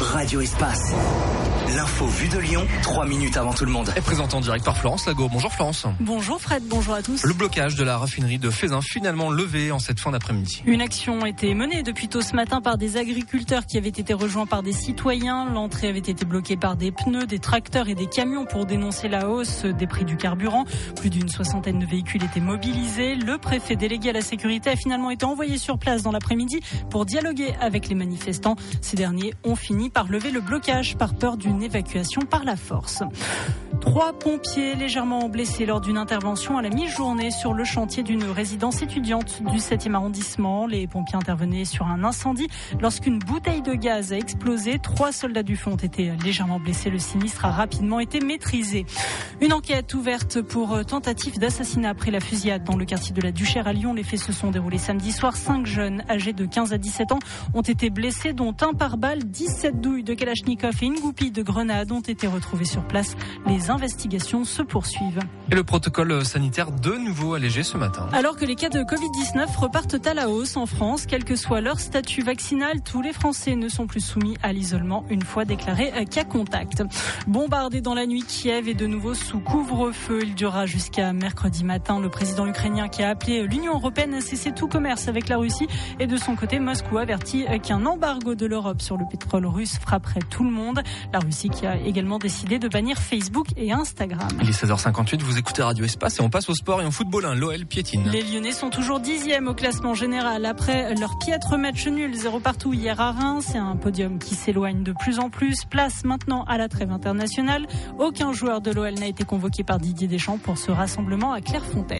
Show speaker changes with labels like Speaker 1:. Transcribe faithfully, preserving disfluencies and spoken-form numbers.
Speaker 1: Radio Espace. L'info vue de Lyon, trois minutes avant tout le monde.
Speaker 2: Et présenté en direct par Florence Lago. Bonjour Florence.
Speaker 3: Bonjour Fred, bonjour à tous.
Speaker 2: Le blocage de la raffinerie de Feyzin finalement levé en cette fin d'après-midi.
Speaker 3: Une action a été menée depuis tôt ce matin par des agriculteurs qui avaient été rejoints par des citoyens. L'entrée avait été bloquée par des pneus, des tracteurs et des camions pour dénoncer la hausse des prix du carburant. Plus d'une soixantaine de véhicules étaient mobilisés. Le préfet délégué à la sécurité a finalement été envoyé sur place dans l'après-midi pour dialoguer avec les manifestants. Ces derniers ont fini par lever le blocage par peur d'une évacuation par la force. Trois pompiers légèrement blessés lors d'une intervention à la mi-journée sur le chantier d'une résidence étudiante du septième arrondissement. Les pompiers intervenaient sur un incendie lorsqu'une bouteille de gaz a explosé. Trois soldats du feu ont été légèrement blessés. Le sinistre a rapidement été maîtrisé. Une enquête ouverte pour tentative d'assassinat après la fusillade dans le quartier de la Duchère à Lyon. Les faits se sont déroulés samedi soir. Cinq jeunes âgés de quinze à dix-sept ans ont été blessés, dont un par balle. dix-sept douilles de Kalachnikov et une goupille de grenades ont été retrouvées sur place. Les investigations se poursuivent.
Speaker 2: Et le protocole sanitaire de nouveau allégé ce matin.
Speaker 3: Alors que les cas de covid dix-neuf repartent à la hausse en France, quel que soit leur statut vaccinal, tous les Français ne sont plus soumis à l'isolement une fois déclarés cas contact. Bombardé dans la nuit, Kiev est de nouveau sous couvre-feu. Il durera jusqu'à mercredi matin. Le président ukrainien qui a appelé l'Union européenne à cesser tout commerce avec la Russie. Et de son côté, Moscou avertit qu'un embargo de l'Europe sur le pétrole russe frapperait tout le monde. La Russie qui a également décidé de bannir Facebook et Instagram.
Speaker 2: Il est seize heures cinquante-huit, vous écoutez Radio Espace et on passe au sport et au football. Hein. L'O L piétine.
Speaker 3: Les Lyonnais sont toujours dixièmes au classement général après leur piètre match nul zéro partout hier à Reims. C'est un podium qui s'éloigne de plus en plus. Place maintenant à la trêve internationale. Aucun joueur de l'O L n'a été convoqué par Didier Deschamps pour ce rassemblement à Clairefontaine.